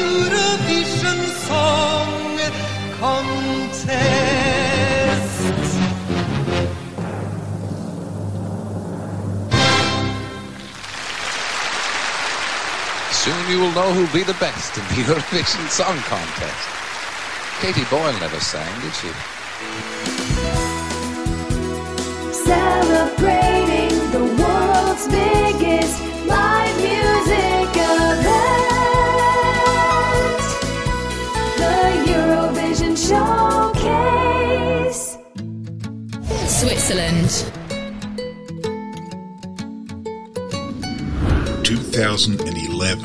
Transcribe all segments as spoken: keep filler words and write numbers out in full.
Eurovision Song Contest. Soon you will know who'll be the best in the Eurovision Song Contest. Katie Boyle never sang, did she? Celebrating the world's biggest live music event, the Eurovision Showcase. Switzerland. two thousand eleven.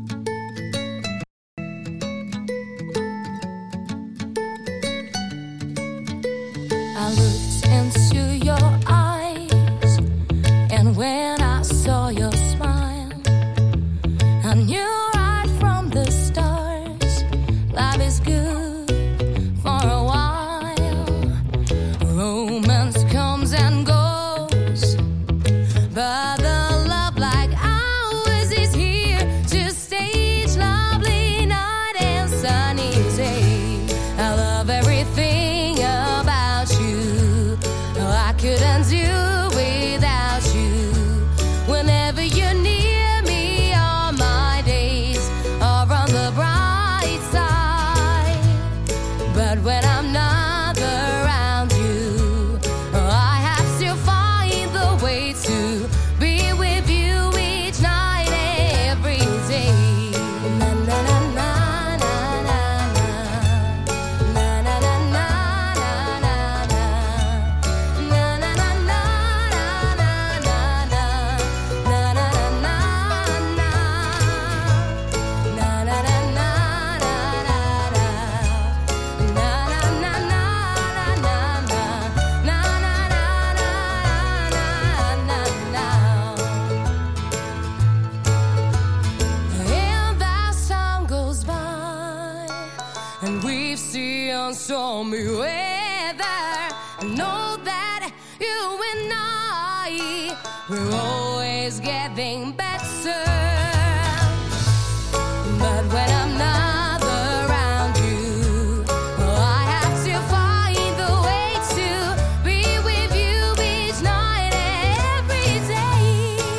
I looked into your eyes, and when I saw your smile, I knew right from the start, life is good for a while. Romance comes and goes, but the love like ours is here to stay each lovely night and sunny day. I love everything about you. I couldn't do without you. Whenever you're near me, all my days are on the bright side. But when I'm not around you, I have to find the way to be with you each night, every day. Na na na na na na na na na na na na na na na na And as time goes by, and we've seen stormy weather, I know that you and I, we're always getting better. But when I'm not around you, I have to find the way to be with you each night and every day.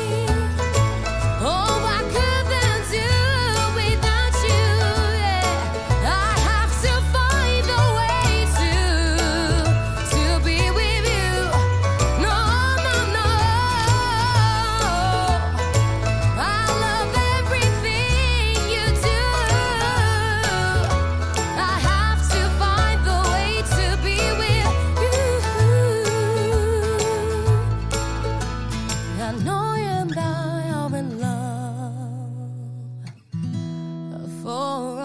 Oh, I couldn't do without you, yeah. I have to find a way to to be with you. No, no, no. I love everything you do. I have to find the way to be with you. I know you and I are in love for a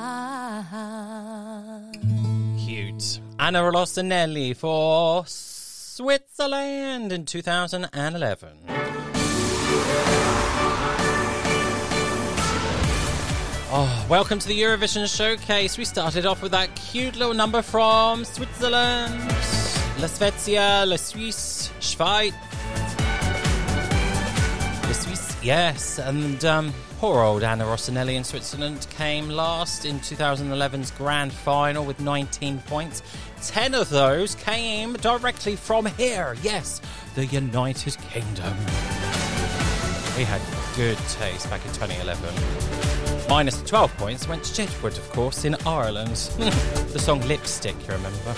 while. Cute. Anna Rossonelli for Switzerland in two thousand eleven. Oh, welcome to the Eurovision Showcase. We started off with that cute little number from Switzerland. La Svezia, La Suisse, Schweiz. La Suisse, yes. And um, poor old Anna Rossonelli in Switzerland came last in two thousand eleven's grand final with nineteen points. Ten of those came directly from here. Yes, the United Kingdom. We had good taste back in twenty eleven. Minus twelve points went to Jedward, of course, in Ireland. The song Lipstick, you remember.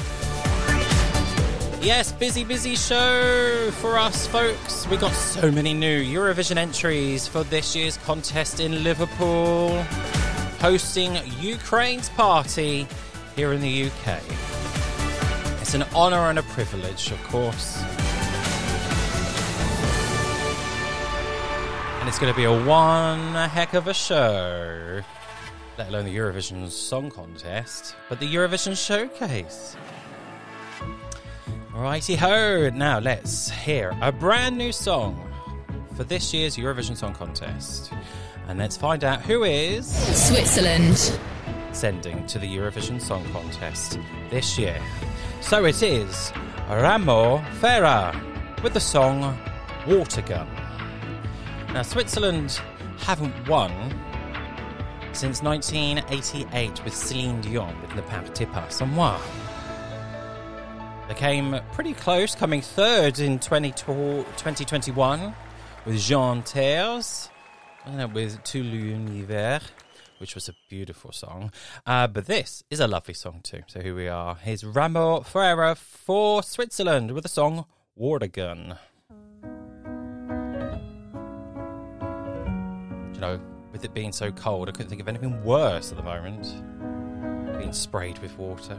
Yes, busy, busy show for us, folks. We got so many new Eurovision entries for this year's contest in Liverpool, hosting Ukraine's party here in the U K. It's an honour and a privilege, of course. And it's going to be a one heck of a show, let alone the Eurovision Song Contest, but the Eurovision Showcase. Righty ho, now let's hear a brand new song for this year's Eurovision Song Contest. And let's find out who is Switzerland sending to the Eurovision Song Contest this year. So it is Ramo Farah with the song Water Gun. Now, Switzerland haven't won since nineteen eighty-eight with Celine Dion with Ne partez pas sans moi. They came pretty close, coming third in twenty twenty-one with Jean Terres, uh, with Tout l'univers, which was a beautiful song. Uh, but this is a lovely song too. So here we are. Here's Ramo Ferreira for Switzerland with the song Water Gun. You know, with it being so cold, I couldn't think of anything worse at the moment. Being sprayed with water.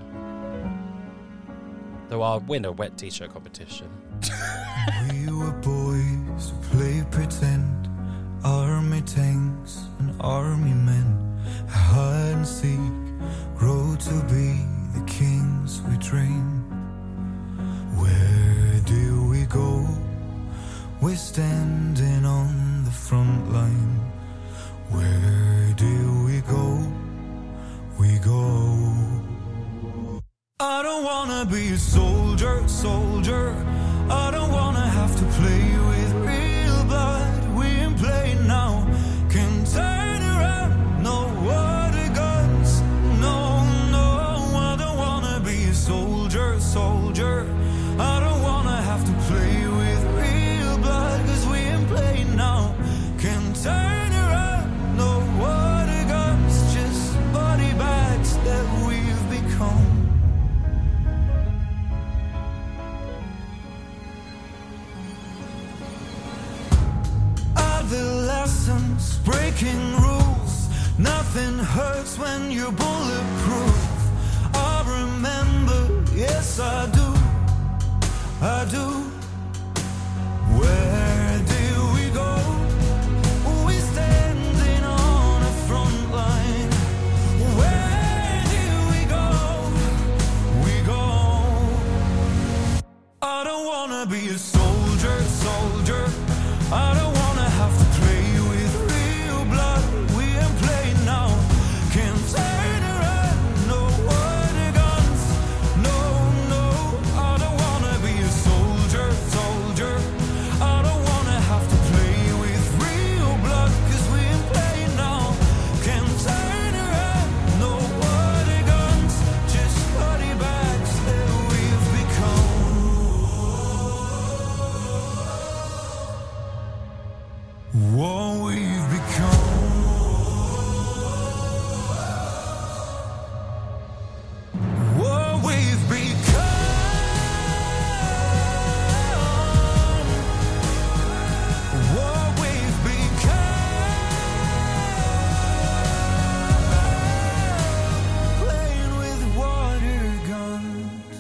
Though I'll win a wet t-shirt competition. We were boys who played pretend, army tanks and army men, hide and seek, grow to be the kings we dream. Where do we go? We're standing on the front line. Where do we go? We go. I don't wanna be a soldier, soldier. I don't wanna have to play with real blood. We ain't playing now. Can turn around, no water guns. No, no, I don't wanna be a soldier, soldier. I don't wanna have to play with real blood, cause we ain't playing now. Can turn around, no water guns, just body bags that we've become. The lessons, breaking rules. Nothing hurts when you're bulletproof. I remember, yes I do, I do. Where do we go? We standing on a front line. Where do we go? We go. I don't wanna be a soldier, soldier. I don't wanna have to play with real blood. We ain't playing now. Can't turn around, no water guns. No, no, I don't wanna be a soldier, soldier. I don't wanna have to play with real blood, cause we ain't playing now. Can't turn around, no water guns, just body bags that we've become. What we've become. What we've become. What we've become. Playing with water guns.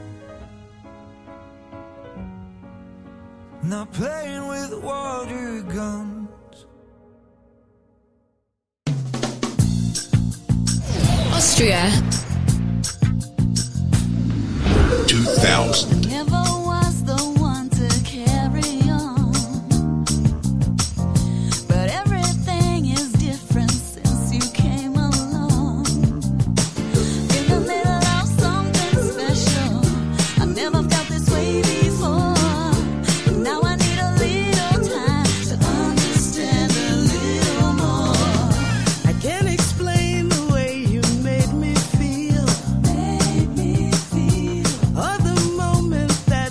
Not playing with water guns. Austria. two thousand. Never was the one to carry on, but everything is different since you came along. In the middle of something special, I never felt this way before. Now I need a little time to understand a little more. I can't explain the way you made me feel. Made me feel Or the moment that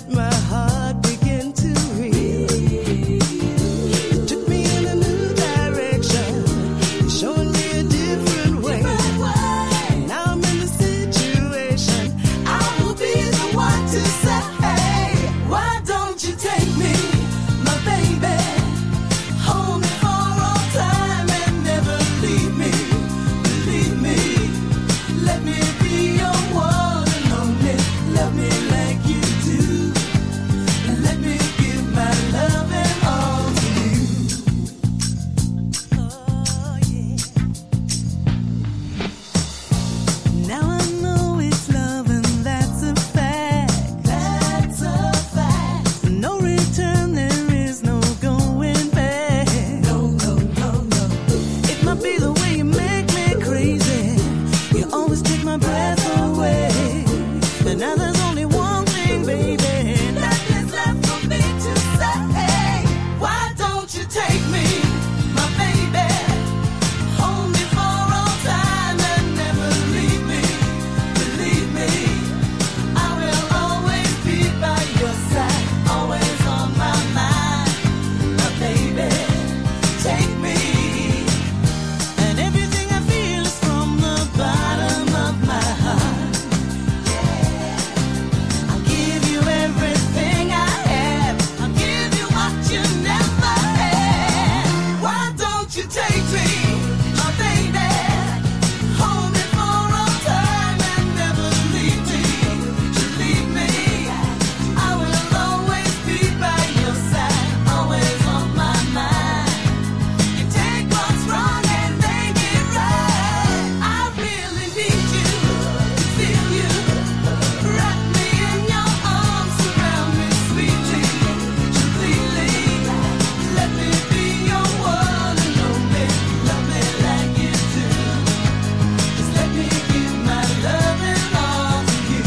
me give my loving all to you.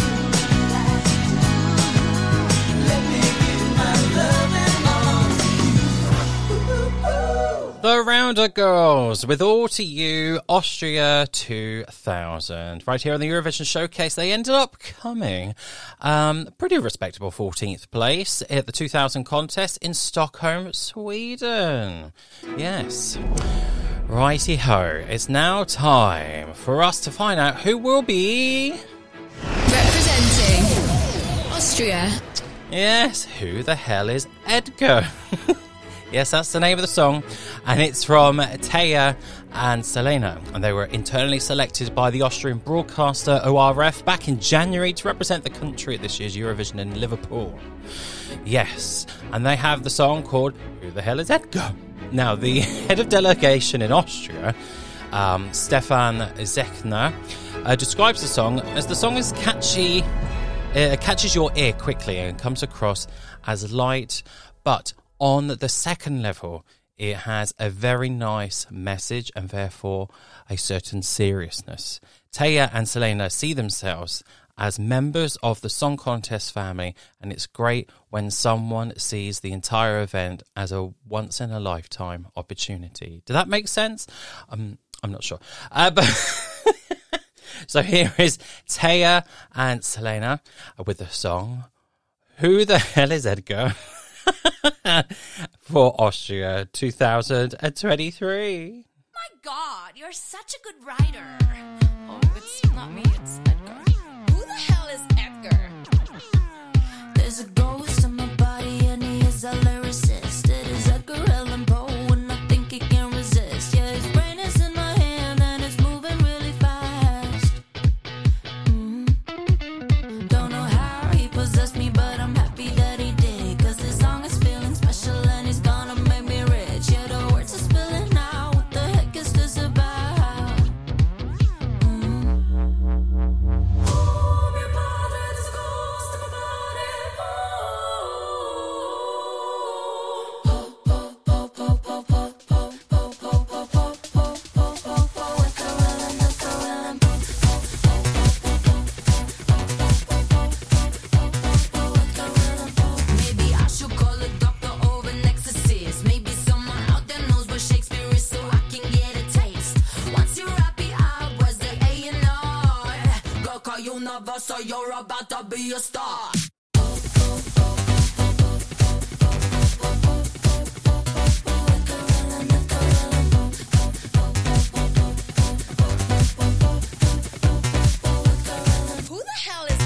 Let me give my loving all to you. The Rounder Girls with All to You, Austria two thousand. Right here on the Eurovision Showcase, they ended up coming um, pretty respectable fourteenth place at the two thousand contest in Stockholm, Sweden. Yes. Righty-ho, it's now time for us to find out who will be... Representing Austria. Yes, who the hell is Edgar? Yes, that's the name of the song, and it's from Taya and Selena, and they were internally selected by the Austrian broadcaster O R F back in January to represent the country at this year's Eurovision in Liverpool. Yes, and they have the song called Who the Hell is Edgar? Now, the head of delegation in Austria, um, Stefan Zechner, uh, describes the song as the song is catchy, it catches your ear quickly and comes across as light, but on the second level, it has a very nice message and therefore a certain seriousness. Taya and Selena see themselves as members of the song contest family, and it's great when someone sees the entire event as a once-in-a-lifetime opportunity. Did that make sense? Um, I'm not sure. Uh, but so here is Taya and Selena with the song Who the Hell is Edgar? For Austria two thousand twenty-three. My God, you're such a good writer. Oh, it's not me, it's Edgar. Who the hell is Edgar? There's a ghost in my body and he is a lyricist. It is Edgar Allan Poe and I think he can resist. Yeah, his brain is in my hand and it's moving really fast. Mm. Don't know how he possessed me, but I'm happy that he did. Cause this song is feeling special and he's gonna make me rich. Yeah, the words are spilling out. What the heck is this about? Mm. Oh, mi padre, this ghost in my body. Maybe I should call a doctor or an exorcist. Maybe someone out there knows what Shakespeare is so I can get a taste. Once you're happy, I was the A and R. Girl, call you nervous, so you're about to be a star. Who the hell is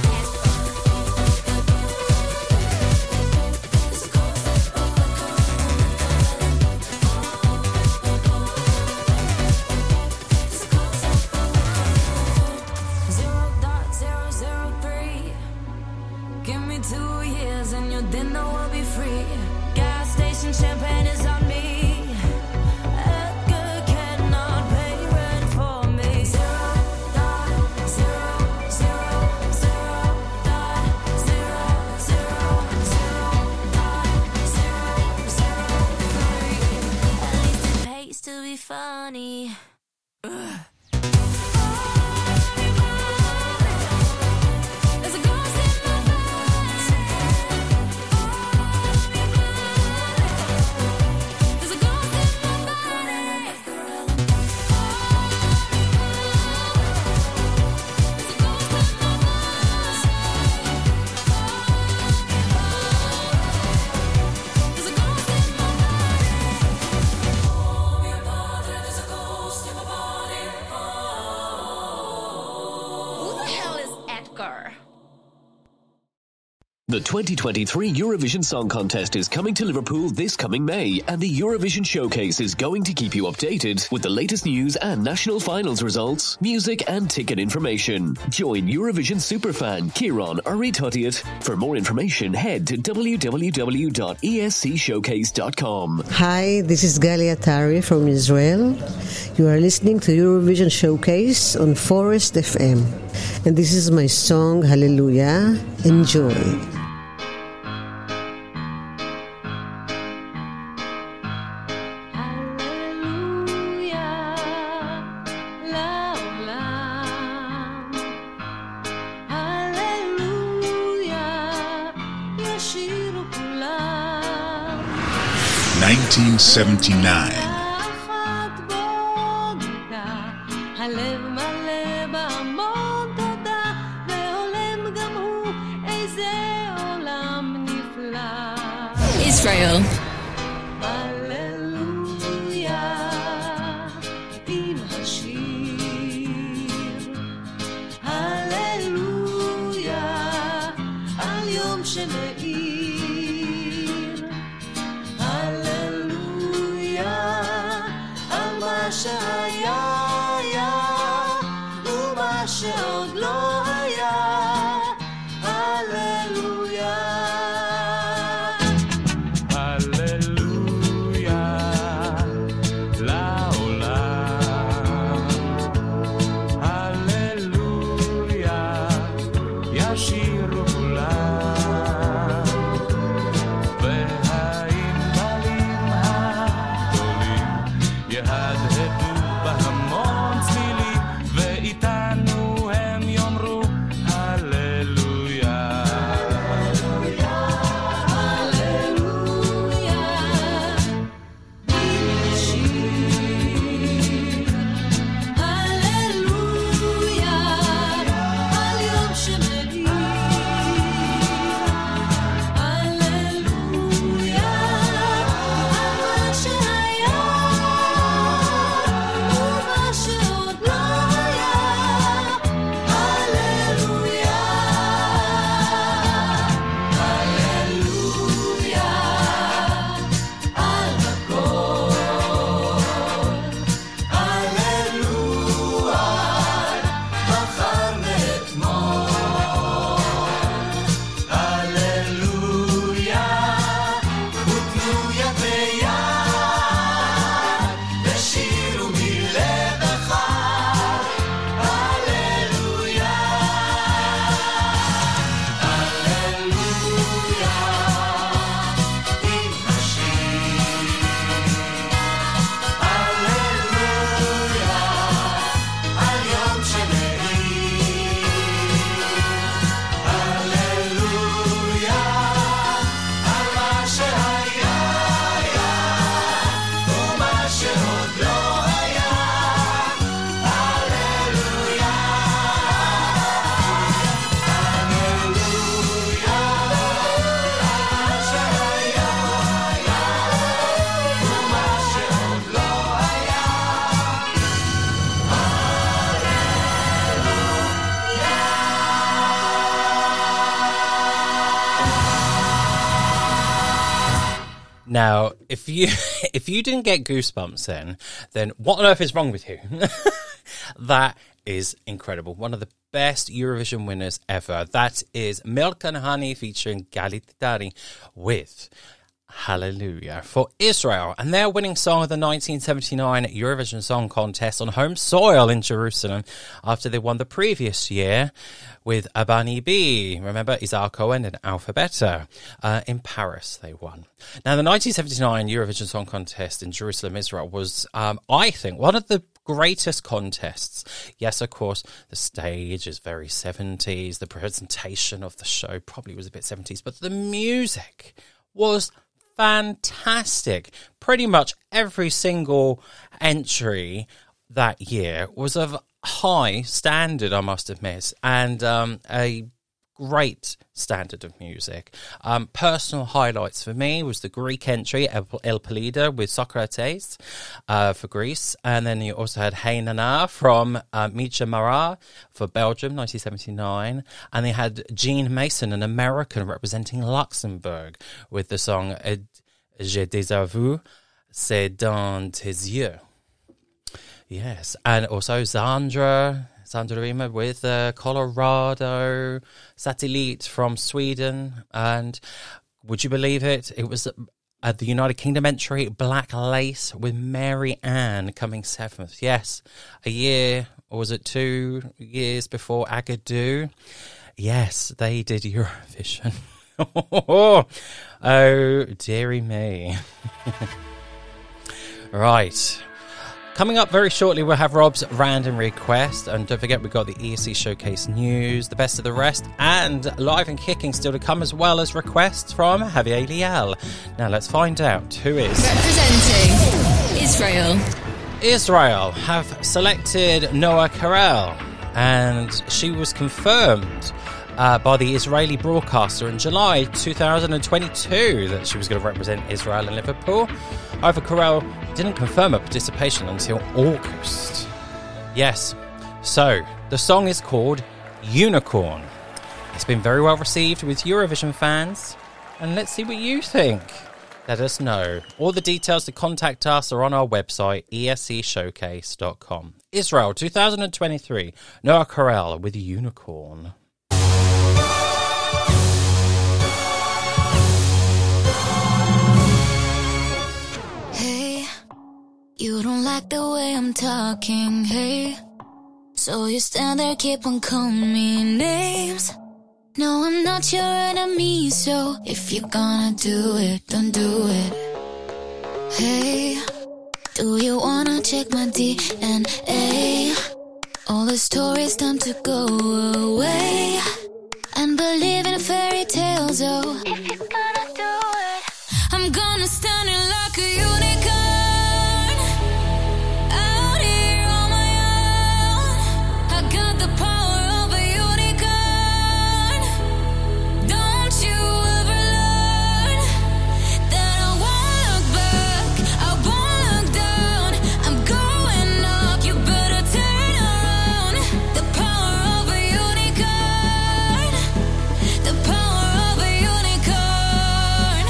Zero dot zero zero three. Give me two years and your dinner will be free. Gas station champagne is on me. Edgar cannot pay rent for me. Zero dot zero zero zero dot zero zero zero dot zero zero three. At least it pays to be funny. Ugh. There's a ghost in my body. There's a ghost in my body. There's a ghost in my body. There's a ghost in my body. Oh, mi padre, there's a ghost in my body. Who the hell is Edgar? The twenty twenty-three Eurovision Song Contest is coming to Liverpool this coming May, and the Eurovision Showcase is going to keep you updated with the latest news and national finals results, music and ticket information. Join Eurovision superfan Kieran Uritutiat. For more information, head to w w w dot e s c showcase dot com. Hi, this is Galia Tari from Israel. You are listening to Eurovision Showcase on Forest F M. And this is my song, Hallelujah. Enjoy. Hallelujah, la la. nineteen seventy-nine. הלב מלא בהמון תודה, והולם גם הוא איזה עולם נפלא. Israel. הללויה עם השיר, הללויה על יום שמאיר, הללויה על מה שהיה שעוד לא היה, הללויה. הללויה לעולם, הללויה ישירו כולם, והענבלים הגדולים יהדהדו בהמון צלילים, ואיתנו הם יאמרו הללויה. הללויה בשיר, הללויה על יום שמאיר, הללויה על מה שהיה ומה שעוד לא היה, הללויה, הללויה על הכל, הללויה מחר ואתמול, הללויה ותנו יד ביד ושירו מלב אחד, הללויה, הללויה עם השיר, הללויה על יום שמאיר, הללויה על מה שהיה ומה שעוד לא היה, הללויה, הללויה על מה שהיה ומה שעוד לא היה, Now, if you if you didn't get goosebumps then, then what on earth is wrong with you? That is incredible. One of the best Eurovision winners ever. That is Milk and Honey featuring Galit Dari with Hallelujah for Israel. And their winning song of the nineteen seventy-nine Eurovision Song Contest on home soil in Jerusalem after they won the previous year with Abani B. Remember, Izar Cohen and Alphabeta. Uh, in Paris, they won. Now, the nineteen seventy-nine Eurovision Song Contest in Jerusalem, Israel was, um, I think, one of the greatest contests. Yes, of course, the stage is very seventies. The presentation of the show probably was a bit seventies, but the music was fantastic. Pretty much every single entry that year was of high standard, I must admit, and um, a great standard of music. Um, personal highlights for me was the Greek entry, El, El Polida with Socrates uh, for Greece, and then you also had Hey Nana from uh, Micha Mara for Belgium, nineteen seventy-nine, and they had Gene Mason, an American representing Luxembourg, with the song Je désavoue, c'est dans tes yeux. Yes, and also Zandra, Sandra Rima with uh, Colorado, Satellite from Sweden, and would you believe it? It was uh, the United Kingdom entry, Black Lace with Mary Ann coming seventh. Yes, a year, or was it two years before Agadoo? Yes, they did Eurovision. Oh, dearie me. Right. Coming up very shortly, we'll have Rob's random request. And don't forget, we've got the E S C Showcase news, the best of the rest, and live and kicking still to come, as well as requests from Javier Liel. Now let's find out who is Representing Israel. Israel have selected Noah Carell, and she was confirmed uh, by the Israeli broadcaster in July two thousand twenty-two that she was going to represent Israel in Liverpool. However, Carell didn't confirm her participation until August. Yes, so the song is called Unicorn. It's been very well received with Eurovision fans, and let's see what you think. Let us know. All the details to contact us are on our website, E S C showcase dot com. Israel twenty twenty-three, Noah Carell with Unicorn. Hey, you don't like the way I'm talking, hey? So you stand there, keep on calling me names. No, I'm not your enemy, so if you're gonna do it, don't do it. Hey, do you wanna check my D N A? All the stories time to go away and believe in fairy tales, oh. If you're gonna do it, I'm gonna stand in like a unicorn, out here on my own. I got the power of a unicorn. Don't you ever learn that I won't look back, I won't look down. I'm going up, you better turn around. The power of a unicorn, the power of a unicorn.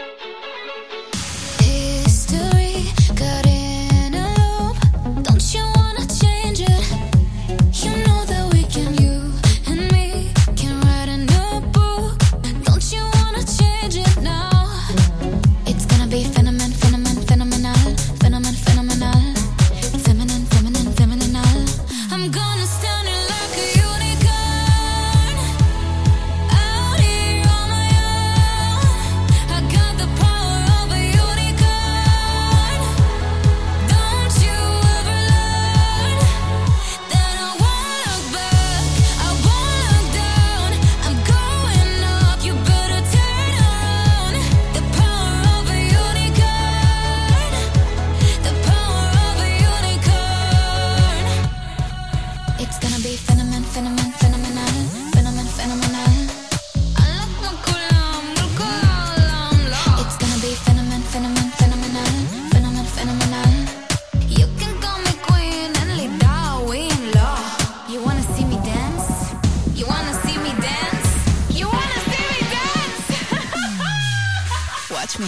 History got in a loop. Don't you wanna change it? You know that we can, you and me can write a new book. Don't you wanna change it now? It's gonna be phenomen, phenomen, phenomenal, phenomen, phenomenal, feminine, feminine, phenomenal. I'm gonna stand in like a unicorn, out here on my own. I got the power of a unicorn. Don't you ever learn that I won't look back, I won't look down. I'm going up, you better turn around. The power of a unicorn, the power of a unicorn. It's gonna be phenomen, phenomen, phenomenal, phenomen, phenomenal. I like my column, my column, love. It's gonna be phenomen, phenomen, phenomenal, phenomen, phenomenal. You can call me queen and lead down, we in love. You wanna see me dance? You wanna see me dance? You wanna see me dance? Watch me.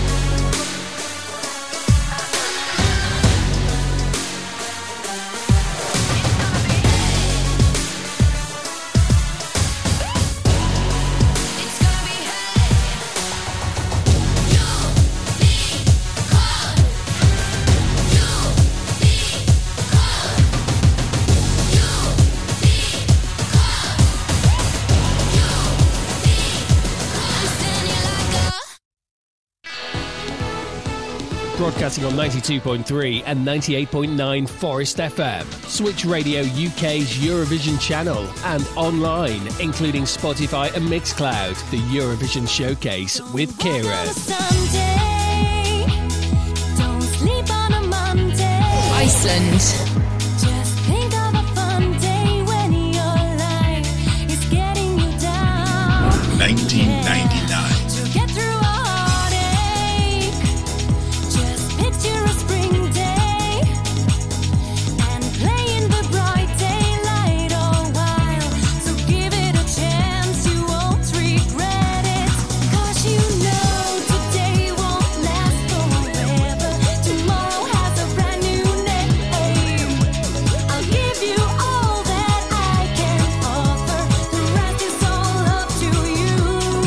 It's gonna be Broadcasting on ninety-two point three and ninety-eight point nine Forest F M, Switch Radio U K's Eurovision channel, and online, including Spotify and Mixcloud, the Eurovision Showcase with Kieran. Someday, don't sleep on a Monday. Iceland. Just think of a fun day when your life is getting you down. nineteen ninety-nine. To get through a heartache, just picture a spring day and play in the bright daylight all while. So give it a chance, you won't regret it. 'Cause you know today won't last forever. Tomorrow has a brand new name. I'll give you all that I can offer. The rest is all up to you.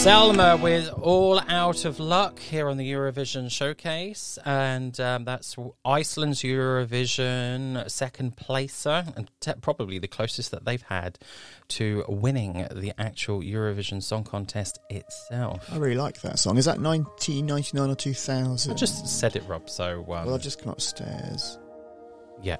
Selma with All Out of Luck here on the Eurovision Showcase, and um, that's Iceland's Eurovision second placer, and te- probably the closest that they've had to winning the actual Eurovision Song Contest itself. I really like that song. Is that nineteen ninety-nine or two thousand? I just said it, Rob, so... Um, well, I've just come upstairs. Yeah.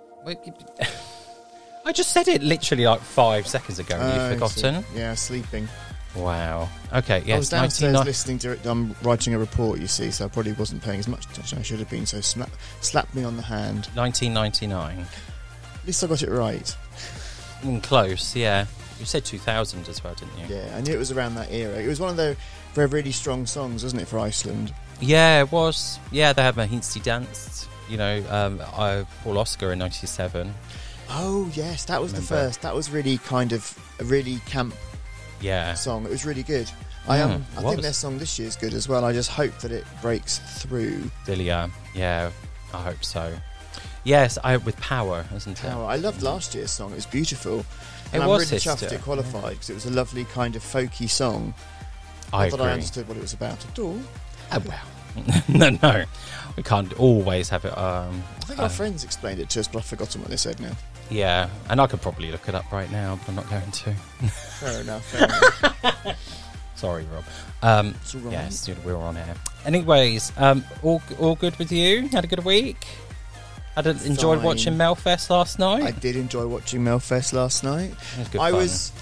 I just said it literally like five seconds ago, and Oh, you've forgotten. see. Yeah, sleeping. Wow. Okay, yes. I was downstairs nineteen listening to it. I'm writing a report, you see, so I probably wasn't paying as much attention as I should have been, so slap, slap me on the hand. nineteen ninety-nine. At least I got it right. Mm, close, yeah. You said two thousand as well, didn't you? Yeah, I knew it was around that era. It was one of the very really strong songs, wasn't it, for Iceland? Yeah, it was. Yeah, they had Mahinsty Dance, you know, um, I, Paul Oscar in ninety-seven. Oh, yes, that was Remember. the first. That was really kind of a really camp Yeah. song. It was really good. I um, Mm, I what think was- their song this year is good as well. I just hope that it breaks through. Delia, yeah, I hope so. Yes, I with Power, isn't it? Power. I loved last year's song. It was beautiful. And It I'm was, really sister. chuffed it qualified because it was a lovely kind of folky song. I Not that I agree. understood what it was about at all. Oh, well. no, no. We can't always have it. Um, I think uh, our friends explained it to us, but I've forgotten what they said now. Yeah, and I could probably look it up right now, but I'm not going to. Fair enough. Fair enough. Sorry, Rob. Um, It's all right. yes, you know, we were on air. Anyways, um, all all good with you? Had a good week? Had a, enjoyed Fine. watching Melfest last night? I did enjoy watching Melfest last night. It was good I fun. was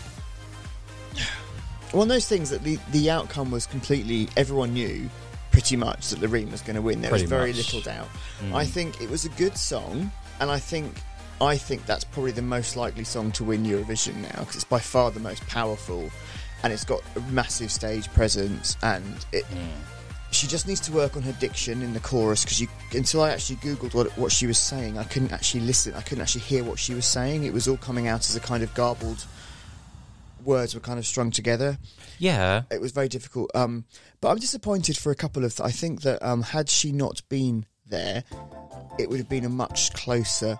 one of those things that the, the outcome was completely, everyone knew pretty much that Loreen was going to win. There Pretty was very much. little doubt. Mm. I think it was a good song, and I think I think that's probably the most likely song to win Eurovision now because it's by far the most powerful, and it's got a massive stage presence, and it. Mm. She just needs to work on her diction in the chorus because you until I actually googled what what she was saying, I couldn't actually listen. I couldn't actually hear what she was saying. It was all coming out as a kind of garbled. Words were kind of strung together. Yeah. It was very difficult. Um, but I'm disappointed for a couple of. Th- I think that um, had she not been there, it would have been a much closer,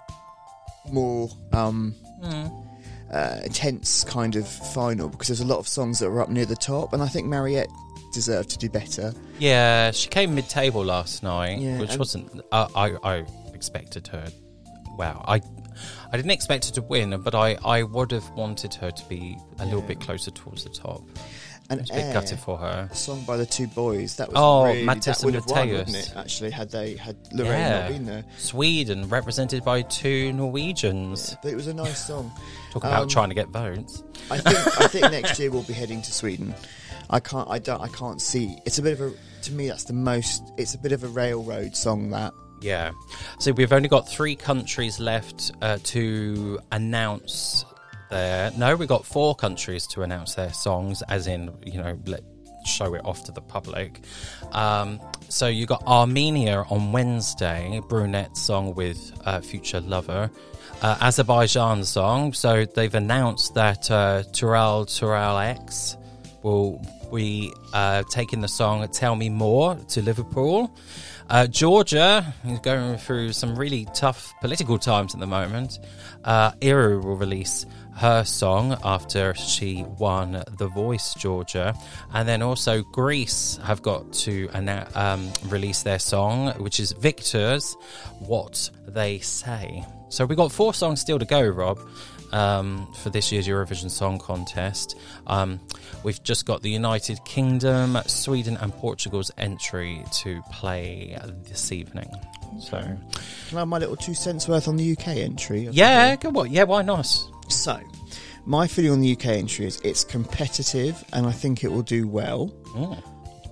more um, Mm. uh, intense kind of final because there's a lot of songs that were up near the top, and I think Mariette deserved to do better. Yeah, she came mid-table last night, Yeah, which and- wasn't... Uh, I, I expected her... Wow, I I didn't expect her to win, but I, I would have wanted her to be a little Yeah. bit closer towards the top. And I was a bit Air, gutted for her. a song by the two boys. That was Oh, really, Mattis that would and have won, Matteus. wouldn't it? Actually, had they had Lorraine Yeah. not been there. Sweden, represented by two Norwegians. But it was a nice song. Talk about Um, trying to get votes. I think I think next year we'll be heading to Sweden. I can't I don't I can't see. It's a bit of a to me that's the most. It's a bit of a railroad song that. Yeah. So we've only got three countries left uh, to announce their... No, we've got four countries to announce their songs, as in, you know, let, show it off to the public. Um, so you got Armenia on Wednesday, Brunette song with uh, Future Lover. Uh, Azerbaijan song. So they've announced that uh, Tural Tural X will be uh, taking the song Tell Me More to Liverpool. Uh, Georgia is going through some really tough political times at the moment. Uh, Iru will release her song after she won The Voice Georgia. And then also Greece have got to anna- um, release their song, which is Victor's What They Say. So we've got four songs still to go, Rob. Um, for this year's Eurovision Song Contest. Um, we've just got the United Kingdom, Sweden and Portugal's entry to play this evening. So, Can I have my little two cents worth on the U K entry? yeah, go on. Yeah, why not? So, my feeling on the U K entry is it's competitive and I think it will do well. Mm.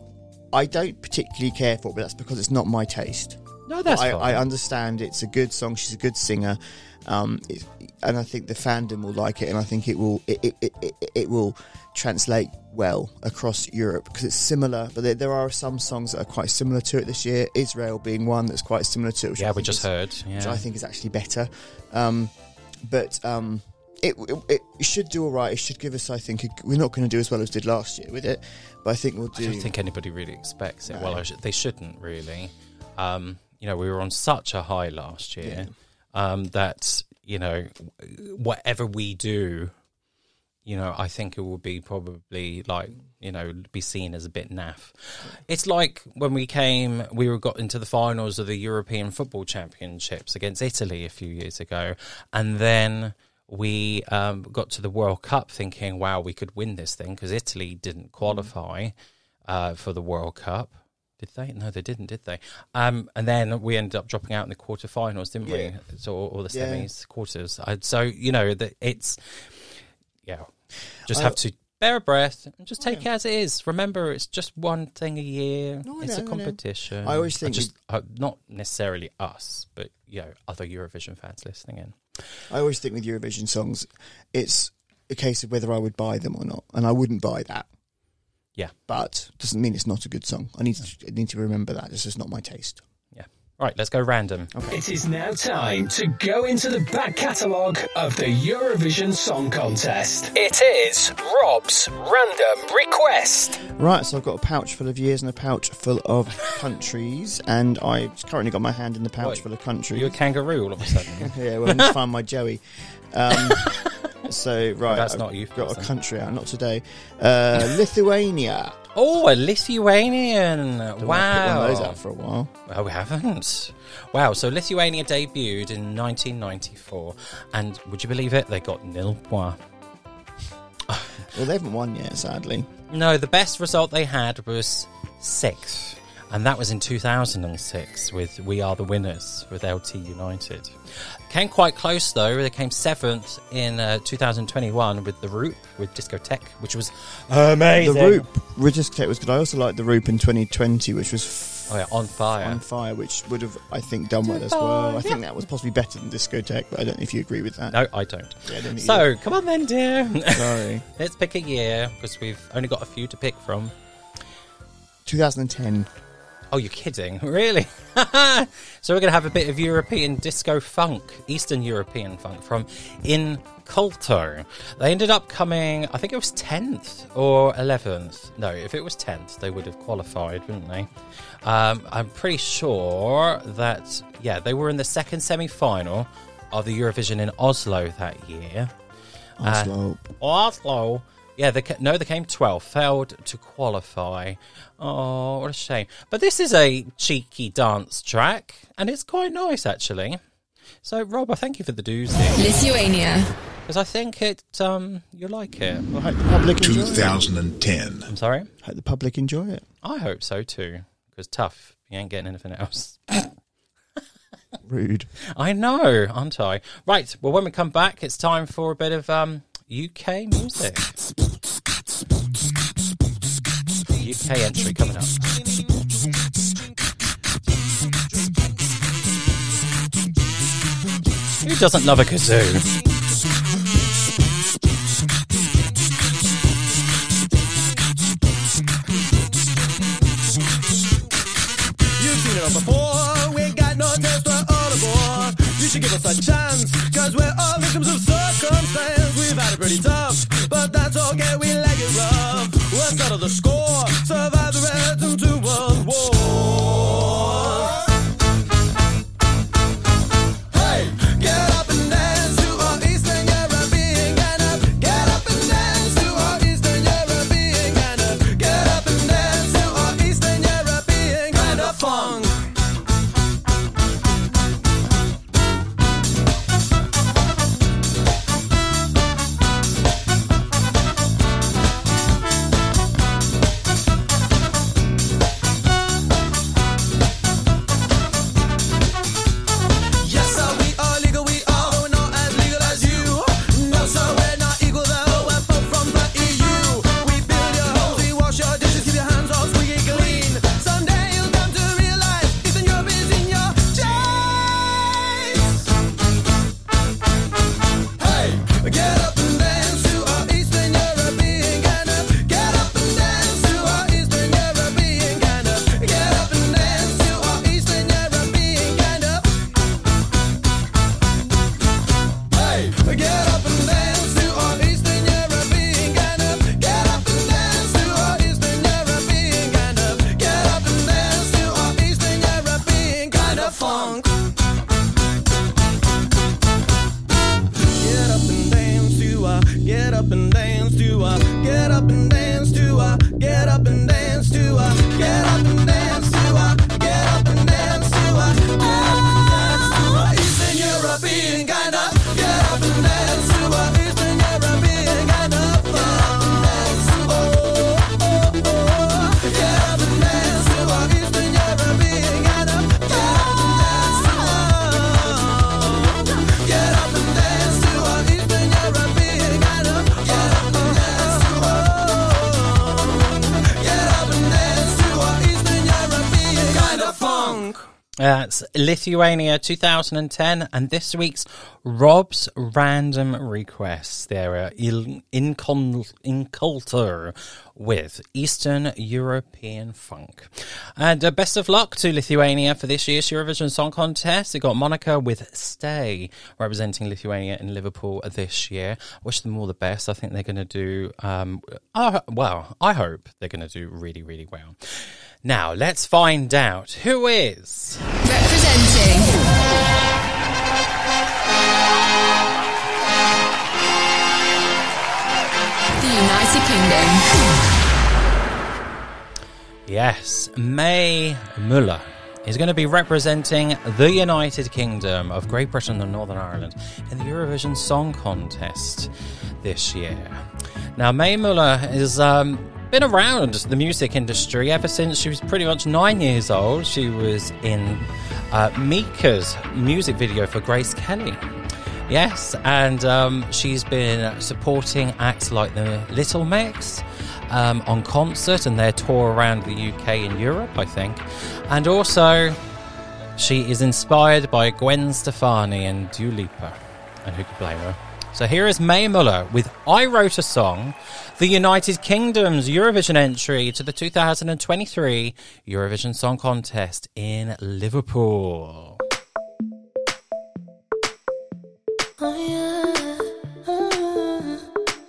I don't particularly care for it, but that's because it's not my taste. No, that's I, fine. I understand it's a good song. She's a good singer, um, it, and I think the fandom will like it, and I think it will it it, it, it, it will translate well across Europe because it's similar. But there, there are some songs that are quite similar to it this year. Israel being one that's quite similar to it. Which yeah, I we think just is, heard. Yeah. which I think is actually better. Um, but um, it, it it should do all right. It should give us. I think a, we're not going to do as well as we did last year with it, but I think we'll I do. don't think anybody really expects it. No. Well, I sh- they shouldn't really. Um, you know, we were on such a high last year um, that, you know, whatever we do, you know, I think it will be probably like, you know, be seen as a bit naff. It's like when we came, we were got into the finals of the European Football Championships against Italy a few years ago, and then we um, got to the World Cup thinking, wow, we could win this thing because Italy didn't qualify uh, for the World Cup. Did they? No, they didn't, did they? Um, and then we ended up dropping out in the quarterfinals, didn't Yeah. we? So, or the Yeah. semis, quarters. I, so, you know, the, it's, yeah, just I- have to bear a breath and just take it as it is. Remember, it's just one thing a year. No, I it's know, a I know. competition. I always think just uh, not necessarily us, but, you know, other Eurovision fans listening in. I always think with Eurovision songs, it's a case of whether I would buy them or not, and I wouldn't buy that. Yeah. But doesn't mean it's not a good song. I need to I need to remember that. It's just not my taste. Yeah. Right, let's go random. It is now time to go into the back catalogue of the Eurovision Song Contest. It is Rob's Random Request. Right, so I've got a pouch full of years and a pouch full of countries, and I've currently got my hand in the pouch What, full of countries. You a kangaroo all of a sudden? Yeah, well, I need to find my Joey. Um, so, right, that's I've not you, got a person. country out, not today. Uh, Lithuania. Oh, a Lithuanian. Don't Wow. I've put one of those out for a while. Well, we haven't. Wow, so Lithuania debuted in nineteen ninety-four, and would you believe it? They got nil points. Well, they haven't won yet, sadly. No, the best result they had was sixth, and that was in two thousand six with We Are the Winners with L T United. Came quite close, though. They came seventh in uh, two thousand twenty-one with The Roop, with Discotheque, which was amazing. The Roop, Discotheque was good. I also liked The Roop in twenty twenty, which was f- Oh, yeah, On Fire. On Fire, which would have, I think, done well as well. I think that was possibly better than Discotheque, but I don't know if you agree with that. No, I don't. Yeah, I don't think so, you come on then, dear. Sorry. Let's pick a year, because we've only got a few to pick from. twenty ten. Oh, you're kidding? Really? So we're going to have a bit of European disco funk, Eastern European funk from Inculto. They ended up coming, I think it was tenth or eleventh. No, if it was tenth, they would have qualified, wouldn't they? Um, I'm pretty sure that, yeah, they were in the second semi-final of the Eurovision in Oslo that year. Oslo. Uh, Oslo. Yeah, they ca- no, they came twelfth, failed to qualify. Oh, what a shame. But this is a cheeky dance track, and it's quite nice, actually. So, Rob, I thank you for the doozy. Lithuania. Because I think it, um, you'll like it. Well, I hope the public enjoy it. twenty ten. I'm sorry? Hope the public enjoy it. I hope so, too. Because tough, you ain't getting anything else. Rude. I know, aren't I? Right, well, when we come back, it's time for a bit of um, U K music. U K entry coming up. Who doesn't love a kazoo? You've seen it all before. We ain't got no taste, we're all aboard. You should give us a chance, cause we're all victims of circumstance. We've had it pretty tough, but that's okay, we like it rough. We'll settle the score, survive the rest of two world wars. Hey, get up and dance to our Eastern European kind of. Get up and dance to our Eastern European kind of. Get up and dance to our Eastern European kind of funk. Yes, sir, we are legal, we are, but we're not as legal as you. No, sir, we're not equal, though, we're both from the E U. We build your homes, we wash your dishes, keep your hands all squeaky clean. Someday you'll come to realize Eastern Europe is in your chains. Hey, get up and dance to our Eastern European kind of. Get up and dance to our Eastern European kind of. Get up and dance to our Eastern European kind of. Hey, get up and dance to our Eastern European kind of. Get up and dance to our Eastern European kind of. Get up and dance to our Eastern European kind of funk. Get up and dance to our, get up and dance That's Lithuania two thousand ten, and this week's Rob's Random Requests. They're in, in, in culture with Eastern European funk. And uh, best of luck to Lithuania for this year's Eurovision Song Contest. They got Monica with Stay, representing Lithuania in Liverpool this year. Wish them all the best. I think they're going to do, um, uh, well, I hope they're going to do really, really well. Now, let's find out who is representing the United Kingdom. Yes, Mae Muller is going to be representing the United Kingdom of Great Britain and Northern Ireland in the Eurovision Song Contest this year. Now, Mae Muller is um, been around the music industry ever since she was pretty much nine years old. She was in uh, Mika's music video for Grace Kelly. Yes, and um, she's been supporting acts like the Little Mix um, on concert and their tour around the U K and Europe, I think. And also, she is inspired by Gwen Stefani and Dua Lipa. And who could blame her? So here is Mae Muller with I Wrote a Song, the United Kingdom's Eurovision entry to the two thousand twenty-three Eurovision Song Contest in Liverpool. Oh yeah, oh.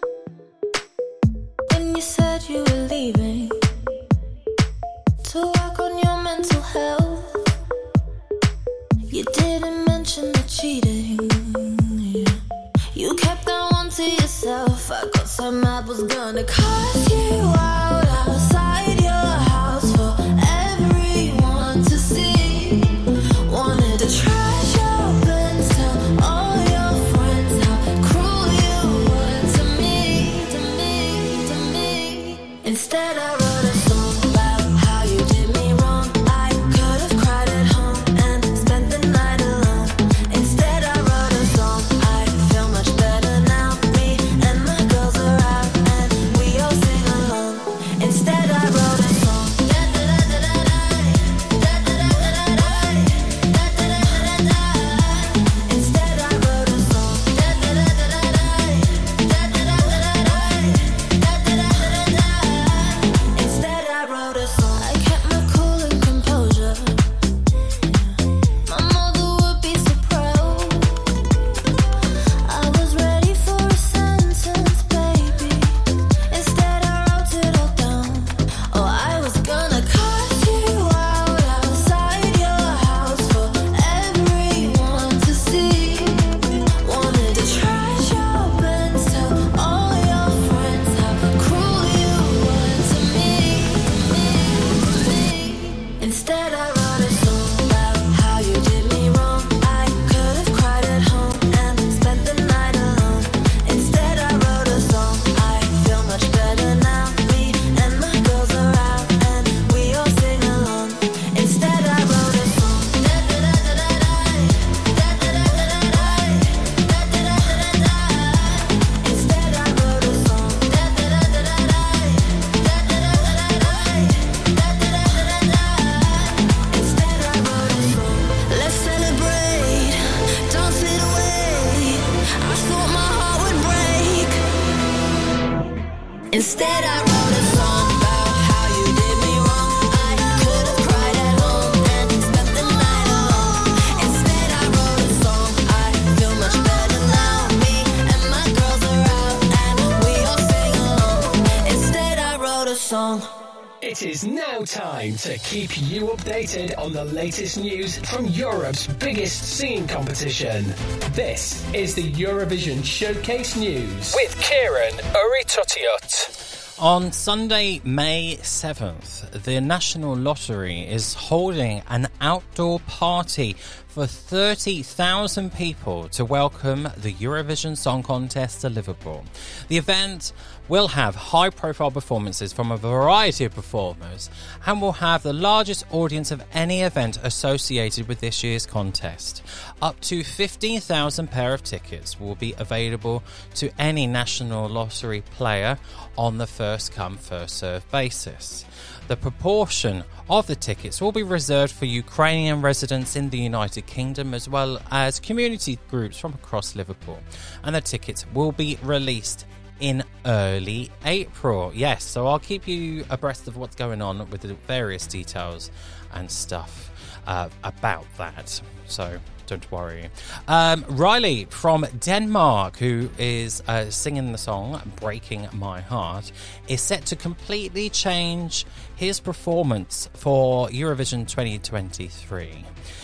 When you said you were leaving to work on your mental health, you didn't mention the cheating. You kept that one to yourself. I got so mad, was gonna cuss you out outside your house for everyone to see. Wanted to trash your beds, tell all your friends how cruel you were to me, to me, to me. Instead I wrote a song about how you did me wrong. I could have cried at home and spent the night alone. Instead I wrote a song. I feel much better now. Me and my girls are out and we all sing along. Instead I wrote a song. Instead I wrote a song. Instead I wrote a song. I kept my cool and composure. My mother would be so proud. I was ready for a sentence, baby. Instead I wrote it all down. Oh, I was gonna cuss you out outside your house for everyone to see. Wanted to trash your beds, tell all your friends how cruel you were to me, to me, to me. Instead I wrote a song about how you did me wrong. I could have cried at home and spent the night alone. Instead I wrote a song. I feel much better now. Me and my girls are out and we all sing along. Instead I wrote a song. Instead I wrote a song. Instead I wrote a song. Let's celebrate, don't sit away. I thought my heart would break. Instead I wrote a song about how you did me wrong. I could have cried at home and spent the night alone. Instead I wrote a song. I feel much better now. Me and my girls are out and we all sing along. Instead I wrote a song. It is now time to keep you updated on the latest news from Europe's biggest singing competition. This is the Eurovision Showcase News with Kieran Uritutiut. On Sunday, May seventh, the National Lottery is holding an outdoor party for thirty thousand people to welcome the Eurovision Song Contest to Liverpool. The event will have high-profile performances from a variety of performers and will have the largest audience of any event associated with this year's contest. Up to fifteen thousand pair of tickets will be available to any National Lottery player on the first-come, first-served basis. the proportion of the tickets will be reserved for Ukrainian residents in the United Kingdom as well as community groups from across Liverpool. And the tickets will be released in early April. Yes, so I'll keep you abreast of what's going on with the various details and stuff uh, about that. So don't worry. Um, Riley from Denmark, who is uh, singing the song Breaking My Heart, is set to completely change his performance for Eurovision twenty twenty-three.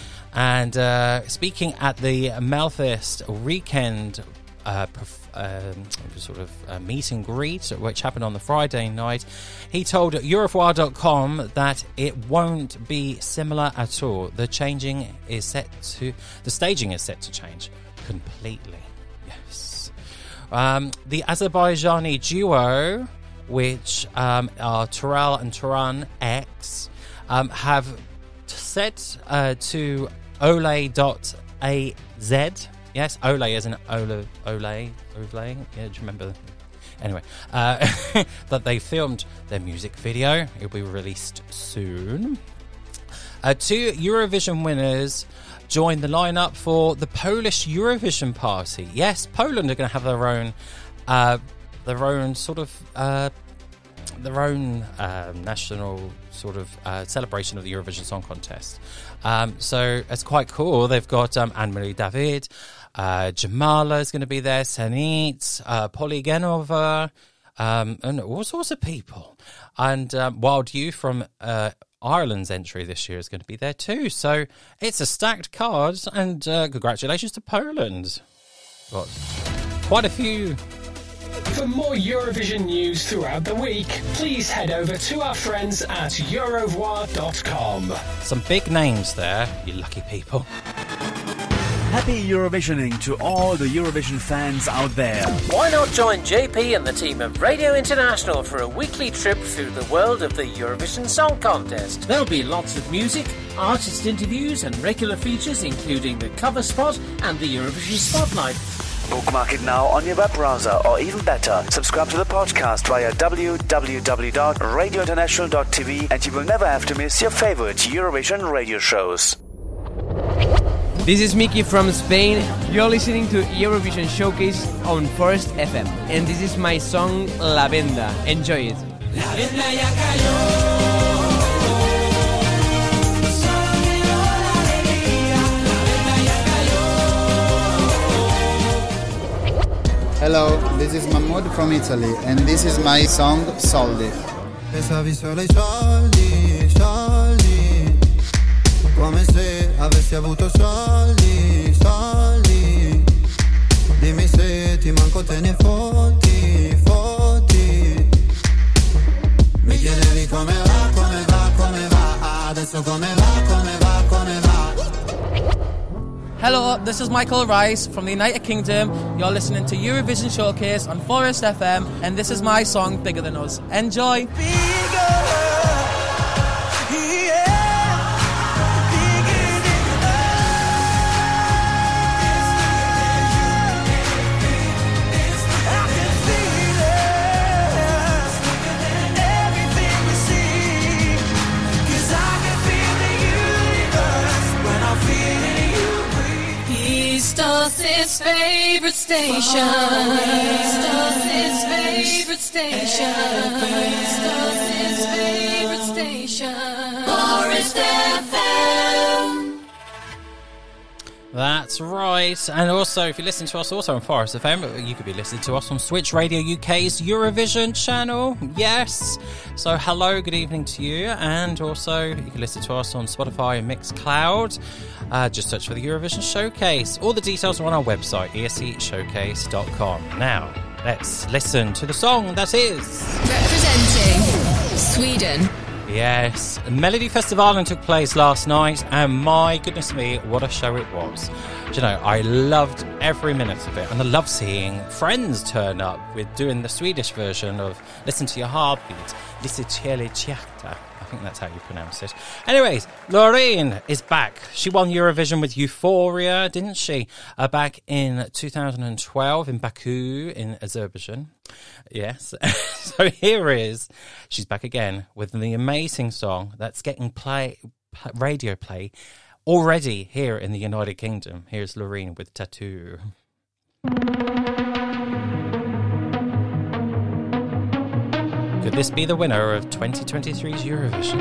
And uh, speaking at the Melfest weekend uh, perf- um, sort of uh, meet and greet, which happened on the Friday night, he told Eurovoix dot com that it won't be similar at all. The changing is set to, the staging is set to change completely. Yes. Um, the Azerbaijani duo, which um, are Tural and Turan X, um, have said uh, to Ole dot A Z. Yes, Ole as in Ole, Ole, Ole. Yeah, do you remember? Anyway, uh, that they filmed their music video. It'll be released soon. Uh, two Eurovision winners joined the lineup for the Polish Eurovision party. Yes, Poland are going to have their own, uh, their own sort of, uh, their own uh, national sort of uh, celebration of the Eurovision Song Contest. Um, so it's quite cool. They've got um, Anne-Marie David. Uh, Jamala is going to be there, Sanit, uh, Polygenova, um, and all sorts of people. And um, Wild Youth from uh, Ireland's entry this year is going to be there too. So it's a stacked card, and uh, congratulations to Poland. Got quite a few. For more Eurovision news throughout the week, please head over to our friends at Eurovoix dot com. Some big names there, you lucky people. Happy Eurovisioning to all the Eurovision fans out there. Why not join J P and the team of Radio International for a weekly trip through the world of the Eurovision Song Contest? There'll be lots of music, artist interviews and regular features including the cover spot and the Eurovision Spotlight. Bookmark it now on your web browser, or even better, subscribe to the podcast via w w w dot radio international dot t v and you will never have to miss your favorite Eurovision radio shows. This is Mickey from Spain. You're listening to Eurovision Showcase on Forest F M. And this is my song La Venda. Enjoy it. La venda ya cayó. Hello, this is Mahmoud from Italy, and this is my song Soldi. Pensavi solo ai soldi, soldi, come se avessi avuto soldi, soldi. Dimmi se ti manco te ne fotti, fotti. Mi chiedevi come va, come va, come va, adesso come va, come va, come va. Hello, this is Michael Rice from the United Kingdom. You're listening to Eurovision Showcase on Forest F M, and this is my song, Bigger Than Us. Enjoy! His favorite station. His favorite station. His favorite station. Forest F M. That's right. And also, if you listen to us also on Forest F M, you could be listening to us on Switch Radio U K's Eurovision channel. Yes. So hello, good evening to you. And also, you can listen to us on Spotify and Mixcloud. Uh, just search for the Eurovision Showcase. All the details are on our website, e s e showcase dot com. Now, let's listen to the song that is... Representing Sweden. Yes, Melody Festivalen took place last night, and my goodness me, what a show it was. Do you know, I loved every minute of it, and I love seeing friends turn up with doing the Swedish version of Listen to Your Heartbeat, Listen till hjärta. I think that's how you pronounce it. Anyways, Loreen is back. She won Eurovision with Euphoria, didn't she? Uh, back in two thousand twelve in Baku in Azerbaijan. Yes. So here is, she's back again with the amazing song that's getting play, radio play already here in the United Kingdom. Here's Loreen with Tattoo. Could this be the winner of twenty twenty-three's Eurovision?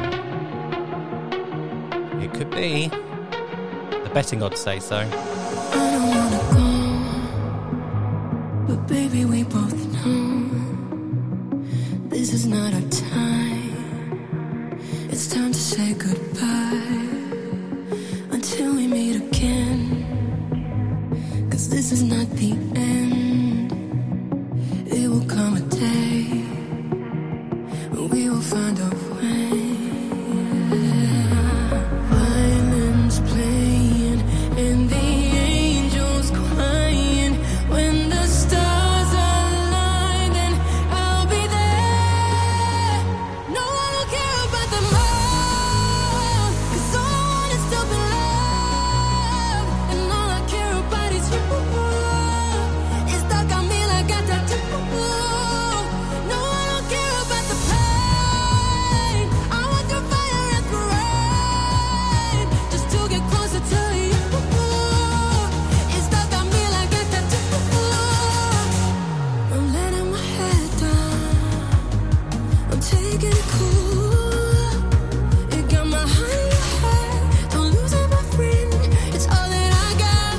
It could be. The betting odds say so. I don't wanna go, but baby, we both know this is not our time. It's time to say goodbye until we meet again. 'Cause this is not the end. It will come a day when we will find a way. Violins playing and the angels crying. When the stars align, then I'll be there. No, I don't care about the more, 'cause all I want is to be loved, and all I care about is you. It's stuck on me like a tattoo. No, I don't care about the pain. I want your fire and rain, just to get closer to you. It's stuck on me like a tattoo. I'm letting my head down. I'm taking it cool. It got my heart in your head. Don't lose it, my friend. It's all that I got.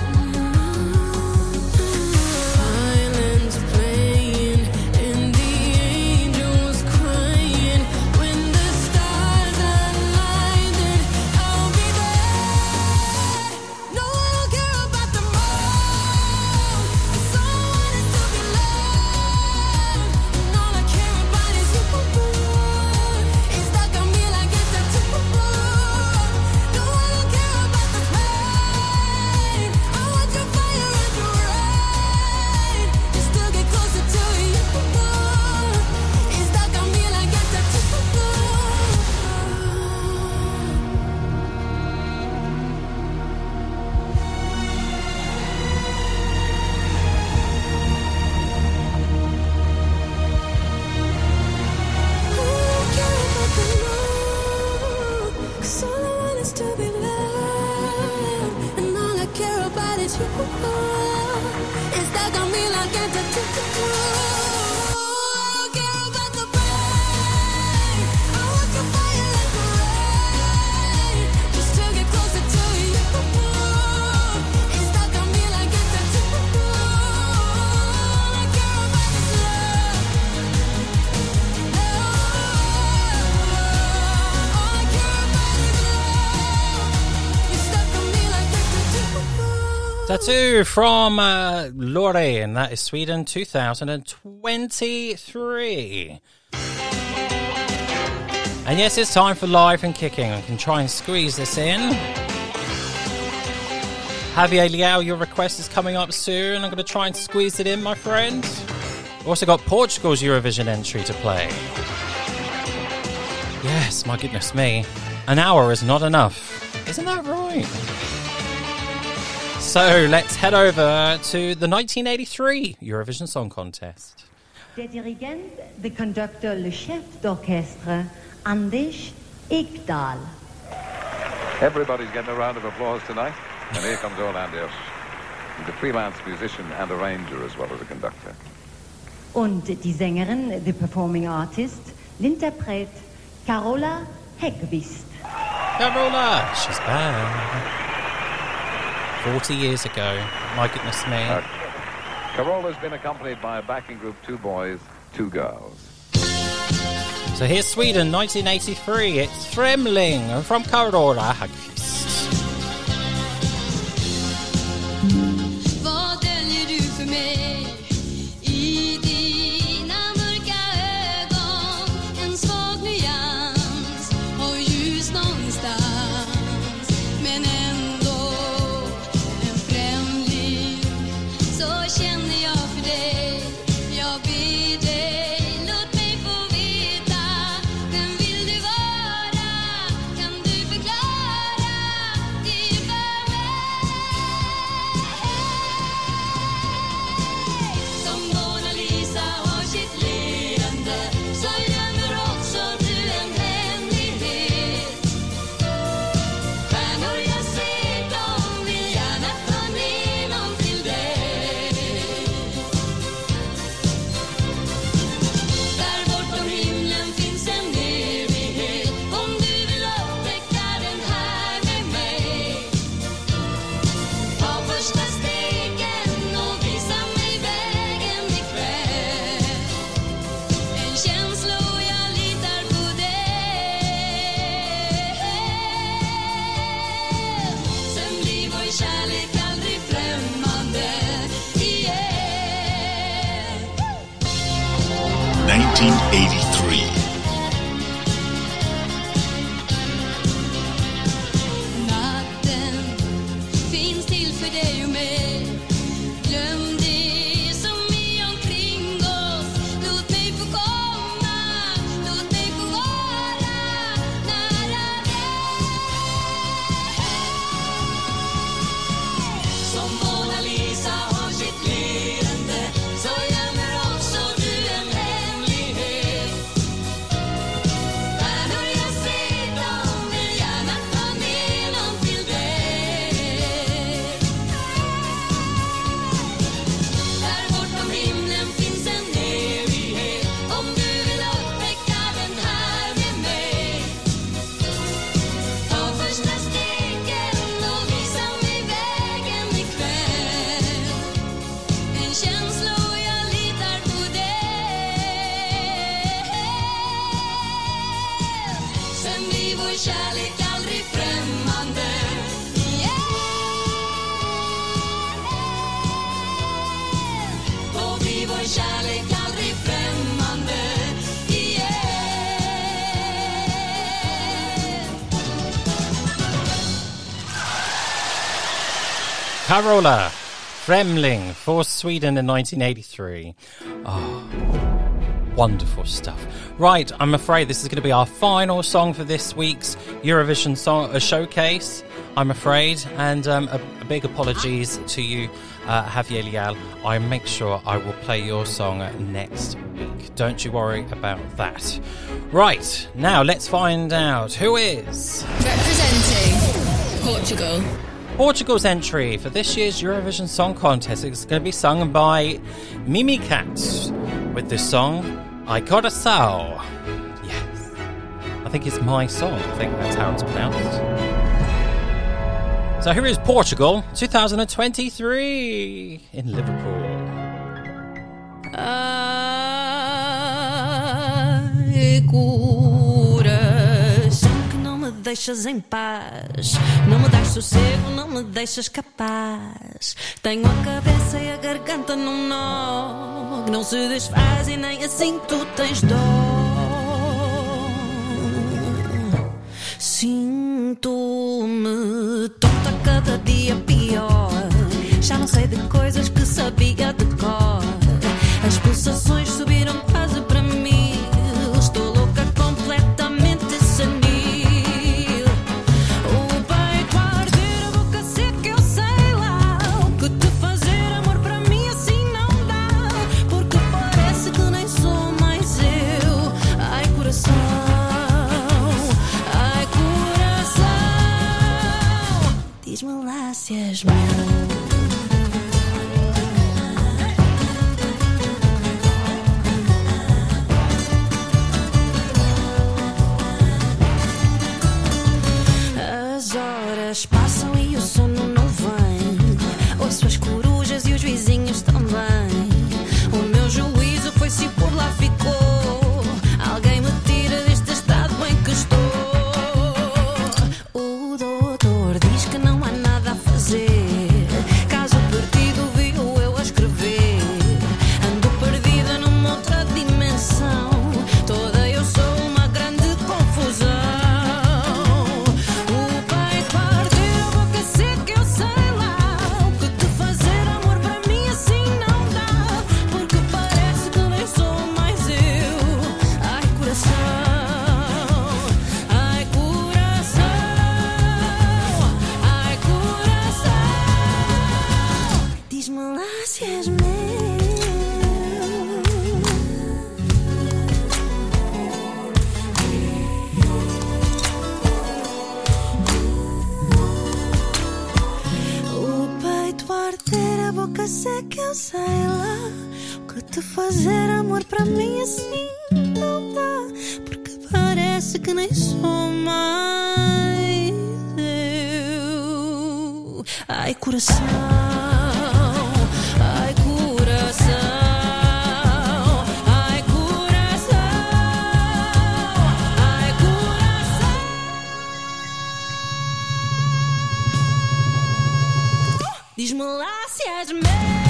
Violins playing and the angels crying. When the stars align, then I'll be there. No, I don't care about the more, 'cause all I want is to be loved, and all I care about is you. It's stuck on me like a tattoo. No, I don't care about the pain. I want your fire and your rain, just to get closer to you. It's stuck on me like a tattoo. Cause all I want is to be loved, and all I care about is you. It's stuck on me like a tattoo. I don't care about the pain. I want your fire and rain, just to get closer to you. It's stuck on me like a tattoo. All I care about is love. All I care about is love. You're stuck on me like a tattoo. Tattoo from uh, Loreen. That is Sweden two thousand twenty-three. And yes, it's time for Live and Kicking. I can try and squeeze this in. Javier Leal, your request is coming up soon. I'm going to try and squeeze it in, my friend. We've also got Portugal's Eurovision entry to play. Yes, my goodness me. An hour is not enough. Isn't that right? So let's head over to the nineteen eighty-three Eurovision Song Contest. Der Dirigent, the conductor, le chef d'orchestre, Anders Ekdal. Everybody's getting a round of applause tonight. And here comes old Anders. He's a freelance musician and arranger as well as a conductor. Und die Sängerin, the performing artist, l'interprète, Carola Häggkvist. Carola, she's back. forty years ago. My goodness me. Uh, Carola's been accompanied by a backing group, two boys, two girls. So here's Sweden, nineteen eighty-three. It's Främling from Carola Häggkvist. Vad döljer du för mig i dina mörka ögon? En svag nyans och ljus någonstans, men ändå en främling. Så känner jag för dig. Jag ber dig, låt mig få veta, vem vill du vara? kärlek aldrig främmande igen. nineteen eighty-three. Natten finns till för dig och mig. Glöm det som är omkring oss. Låt mig få komma, låt mig få vara nära dig. Som Mona Lisa har sitt leende, så gömmer också du en hemlighet. Stjärnor jag ser, de vill gärna ta med någon till dig. Där bortom himlen finns en evighet. Om du vill upptäcka den här med mig, ta första stegen och visa mig vägen ikväll. En känsla och jag litar på dig. Sen blir vår kärlek aldrig främmande. Då blir vår kärlek aldrig främmande igen. Carola Fremling for Sweden in nineteen eighty-three. Oh, wonderful stuff. Right, I'm afraid this is going to be our final song for this week's Eurovision song uh, showcase, I'm afraid. And um, a, a big apologies to you, uh, Javier Leal. I make sure I will play your song next week. Don't you worry about that. Right, now let's find out who is... Representing Portugal. Portugal's entry for this year's Eurovision Song Contest is going to be sung by Mimi Cat with the song I Coração. Yes. I think it's my song. I think that's how it's pronounced. So here is Portugal twenty twenty-three in Liverpool. Ai, coração que não me deixas em paz, não me dás sossego, não me deixas capaz. Tenho a cabeça e a garganta num nó que não se desfaz e nem assim tu tens dó. Sinto-me tonta cada dia pior. Já não sei de coisas que sabia de cor. As pulsações subiram quase para mil. Estou louca, completamente senil. O peito a arder, a boca seca, eu sei lá o que te fazer. Amor para mim assim não dá, porque parece que nem sou mais eu. Ai, coração. Diz-me lá se és meu. As horas passam e o sono não vem. Ouço as corujas e os vizinhos também. O meu juízo foi-se por lá ficou. Alguém me tira deste estado em que estou. O doutor diz que não há nada a fazer. Caso perdido viu eu a escrever. Ando perdida numa outra dimensão. Toda eu sou uma grande confusão. O peito a arder, a boca seca, eu sei lá o que te fazer. Amor para mim assim não dá, porque parece que nem sou mais eu. Ai, coração. Ai, coração. Ai, coração. Diz-me lá se és meu. O peito a arder, a boca seca, eu sei lá o que te fazer. Amor para mim assim não dá, porque parece que nem sou mais eu. Ai, coração. Ai, coração. Ai, coração. Ai, coração. Diz-me lá se és meu.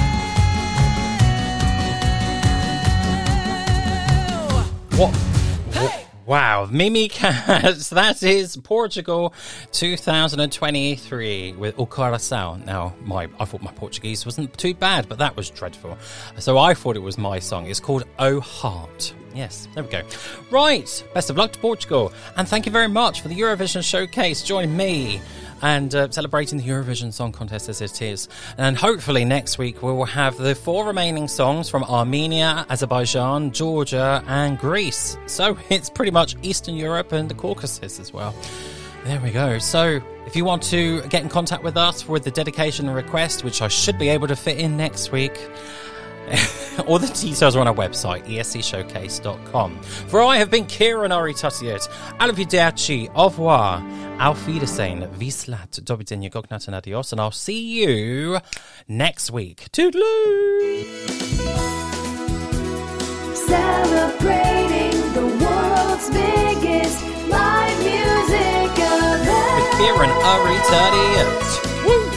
What? Hey! Wow, Mimi Cats, that is Portugal two thousand twenty-three with O Coração. Now, my I thought my Portuguese wasn't too bad, but that was dreadful. So I thought it was my song. It's called Oh Heart. Yes, there we go. Right, best of luck to Portugal. And thank you very much for the Eurovision Showcase joining me and uh, celebrating the Eurovision Song Contest as it is. And hopefully next week we will have the four remaining songs from Armenia, Azerbaijan, Georgia and Greece. So it's pretty much Eastern Europe and the Caucasus as well. There we go. So if you want to get in contact with us with the dedication and request, which I should be able to fit in next week, all the details are on our website, e s c showcase dot com. For I have been Kieran Aritatiet. Arrivederci, au revoir, auf Wiedersehen, Vislat, do widzenia, gognat and adios, and I'll see you next week. Toodaloo! Celebrating the world's biggest live music event. With Kieran Aritatiet. Woo!